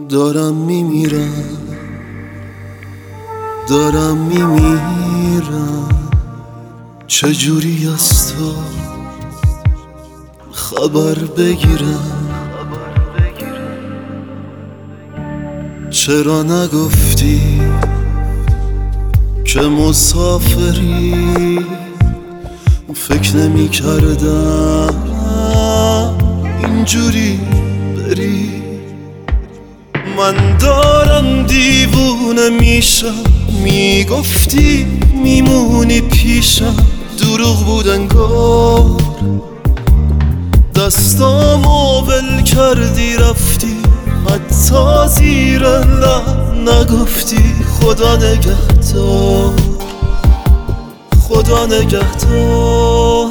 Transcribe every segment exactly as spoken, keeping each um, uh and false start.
دارم میمیرم دارم میمیرم چجوری از تو خبر بگیرم؟ چرا نگفتی که مسافری؟ فکر نمی کردم اینجوری بری. من دارم دیوونه میشم، میگفتی میمونی پیشم، دروغ بود انگار. دستامو ول کردی رفتی، حتی زیر لب نگفتی خدا نگهدار، خدا نگهدار،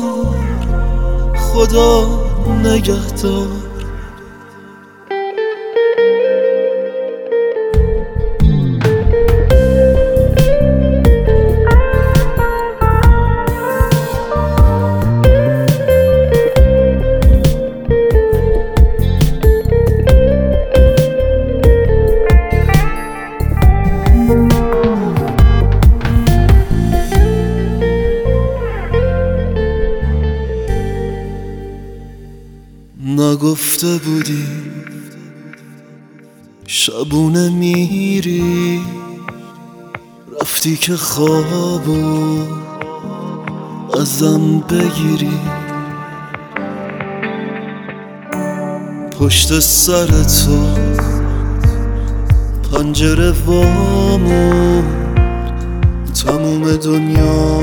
خدا نگهدار. نگفته بودی شبونه میری، رفتی که خوابو ازم بگیری. پشت سر تو پنجره وامو، تموم دنیا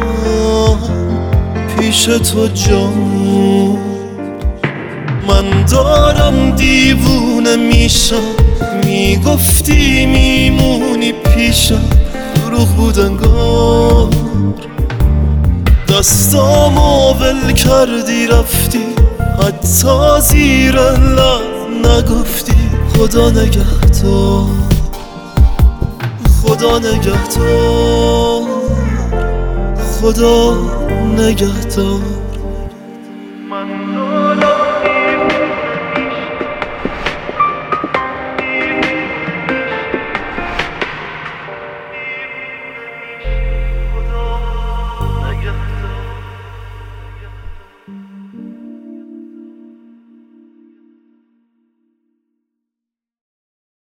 پیش تو جامو. من دارم دیوونه میشم، میگفتی میمونی پیشم، دروغ بود انگار. دستامو ول کردی رفتی، حتی زیر لب نگفتی خدا نگهدار، خدا نگهدار، خدا نگهدار.